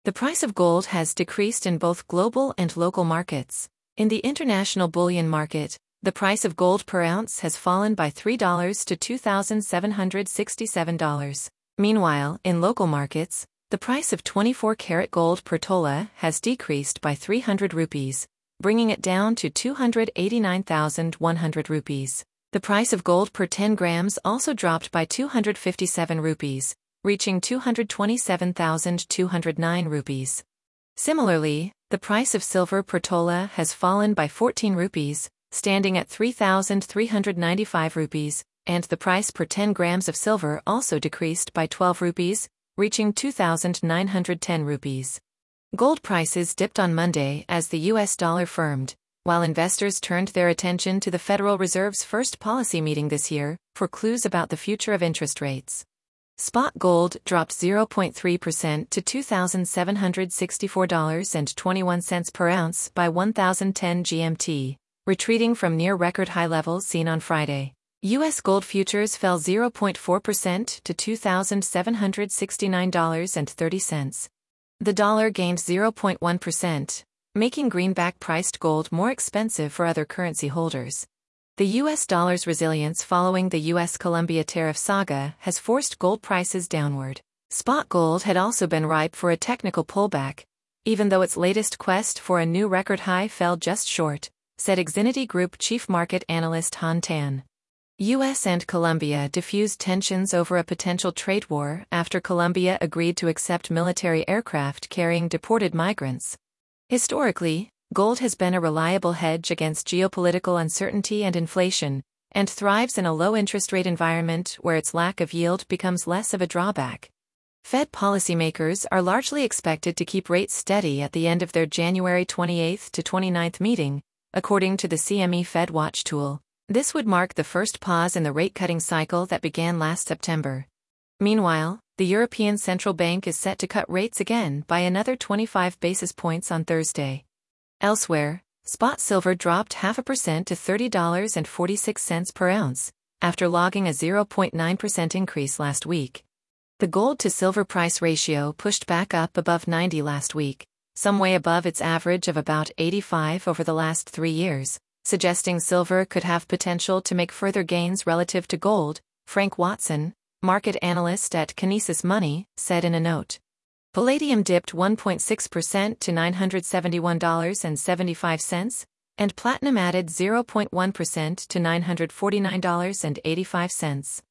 The price of gold has decreased in both global and local markets. In the international bullion market, the price of gold per ounce has fallen by $3 to $2,767. Meanwhile, in local markets, the price of 24-karat gold per tola has decreased by 300 rupees, bringing it down to 289,100 rupees. The price of gold per 10 grams also dropped by 257 rupees, reaching 227,209 rupees. Similarly, the price of silver per tola has fallen by 14 rupees, standing at 3,395 rupees, and the price per 10 grams of silver also decreased by 12 rupees, reaching 2,910 rupees. Gold prices dipped on Monday as the US dollar firmed, while investors turned their attention to the Federal Reserve's first policy meeting this year for clues about the future of interest rates. Spot gold dropped 0.3% to $2,764.21 per ounce by 1,010 GMT, retreating from near record high levels seen on Friday. U.S. gold futures fell 0.4% to $2,769.30. The dollar gained 0.1%, making greenback-priced gold more expensive for other currency holders. The U.S. dollar's resilience following the U.S.-Colombia tariff saga has forced gold prices downward. Spot gold had also been ripe for a technical pullback, even though its latest quest for a new record high fell just short, said Xinity Group chief market analyst Han Tan. U.S. and Colombia diffused tensions over a potential trade war after Colombia agreed to accept military aircraft carrying deported migrants. Historically, gold has been a reliable hedge against geopolitical uncertainty and inflation, and thrives in a low-interest rate environment where its lack of yield becomes less of a drawback. Fed policymakers are largely expected to keep rates steady at the end of their January 28 to 29 meeting, according to the CME FedWatch tool. This would mark the first pause in the rate-cutting cycle that began last September. Meanwhile, the European Central Bank is set to cut rates again by another 25 basis points on Thursday. Elsewhere, spot silver dropped 0.5% to $30.46 per ounce, after logging a 0.9% increase last week. The gold-to-silver price ratio pushed back up above 90 last week, some way above its average of about 85 over the last 3 years, suggesting silver could have potential to make further gains relative to gold, Frank Watson, market analyst at Kinesis Money, said in a note. Palladium dipped 1.6% to $971.75, and platinum added 0.1% to $949.85.